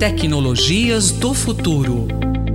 Tecnologias do futuro.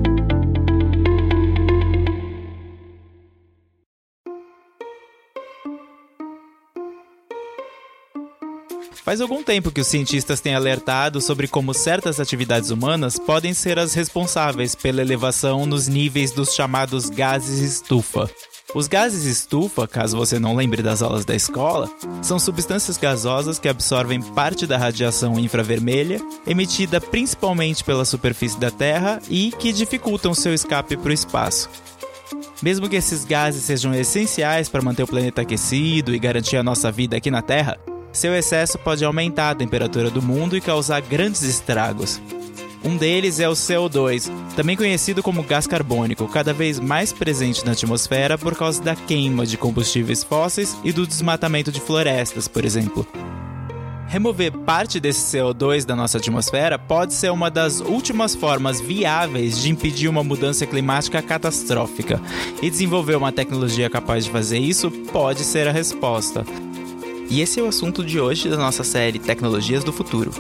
Faz algum tempo que os cientistas têm alertado sobre como certas atividades humanas podem ser as responsáveis pela elevação nos níveis dos chamados gases estufa. Os gases estufa, caso você não lembre das aulas da escola, são substâncias gasosas que absorvem parte da radiação infravermelha, emitida principalmente pela superfície da Terra e que dificultam seu escape para o espaço. Mesmo que esses gases sejam essenciais para manter o planeta aquecido e garantir a nossa vida aqui na Terra, seu excesso pode aumentar a temperatura do mundo e causar grandes estragos. Um deles é o CO2, também conhecido como gás carbônico, cada vez mais presente na atmosfera por causa da queima de combustíveis fósseis e do desmatamento de florestas, por exemplo. Remover parte desse CO2 da nossa atmosfera pode ser uma das últimas formas viáveis de impedir uma mudança climática catastrófica, e desenvolver uma tecnologia capaz de fazer isso pode ser a resposta. E esse é o assunto de hoje da nossa série Tecnologias do Futuro.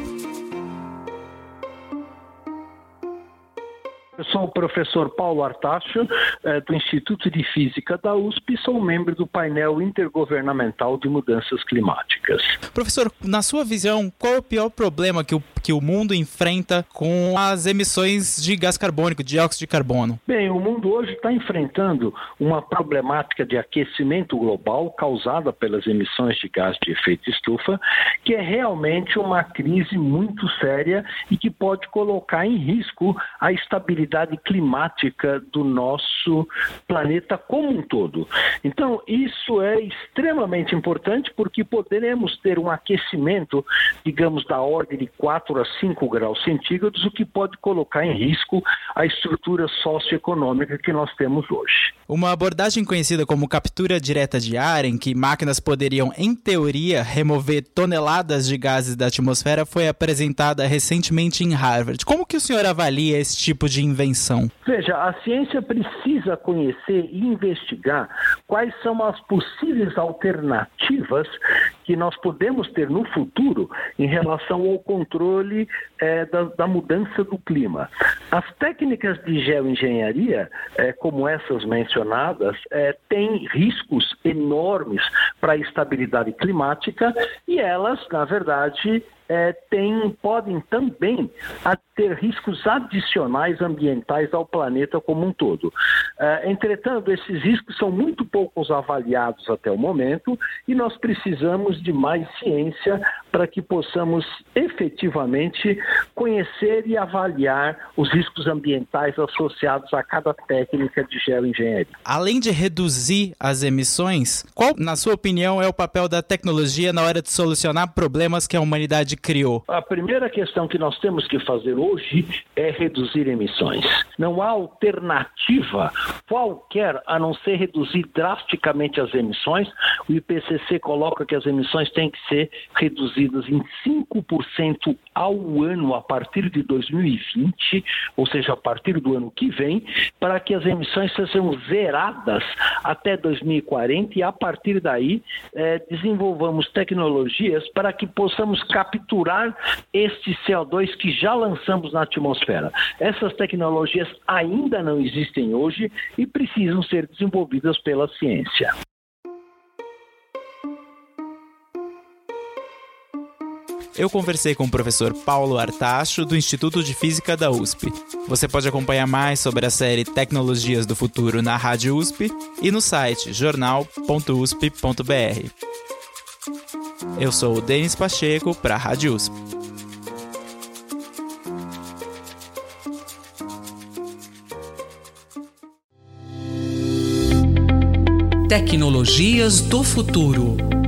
Eu sou o professor Paulo Artacho, do Instituto de Física da USP, e sou membro do painel intergovernamental de mudanças climáticas. Professor, na sua visão, qual é o pior problema que o mundo enfrenta com as emissões de gás carbônico, dióxido de carbono? Bem, o mundo hoje está enfrentando uma problemática de aquecimento global causada pelas emissões de gás de efeito estufa, que é realmente uma crise muito séria e que pode colocar em risco a estabilidade climática do nosso planeta como um todo. Então, isso é extremamente importante porque poderemos ter um aquecimento, digamos, da ordem de 4 a 5 graus centígrados, o que pode colocar em risco a estrutura socioeconômica que nós temos hoje. Uma abordagem conhecida como captura direta de ar, em que máquinas poderiam, em teoria, remover toneladas de gases da atmosfera, foi apresentada recentemente em Harvard. Como que o senhor avalia esse tipo de invenção? Veja, a ciência precisa conhecer e investigar quais são as possíveis alternativas que nós podemos ter no futuro em relação ao controle da mudança do clima. As técnicas de geoengenharia, como essas mencionadas, têm riscos enormes para a estabilidade climática e elas, na verdade, podem também ter riscos adicionais ambientais ao planeta como um todo. Entretanto, esses riscos são muito poucos avaliados até o momento e nós precisamos de mais ciência para que possamos efetivamente conhecer e avaliar os riscos ambientais associados a cada técnica de geoengenharia. Além de reduzir as emissões, qual, na sua opinião, é o papel da tecnologia na hora de solucionar problemas que a humanidade criou? A primeira questão que nós temos que fazer hoje é reduzir emissões. Não há alternativa qualquer a não ser reduzir drasticamente as emissões. O IPCC coloca que as emissões têm que ser reduzidas em 5% ao ano a partir de 2020, ou seja, a partir do ano que vem, para que as emissões sejam zeradas até 2040 e a partir daí desenvolvamos tecnologias para que possamos capturar este CO2 que já lançamos na atmosfera. Essas tecnologias ainda não existem hoje e precisam ser desenvolvidas pela ciência. Eu conversei com o professor Paulo Artacho, do Instituto de Física da USP. Você pode acompanhar mais sobre a série Tecnologias do Futuro na Rádio USP e no site jornal.usp.br. Eu sou o Denis Pacheco para a Rádio USP. Tecnologias do futuro.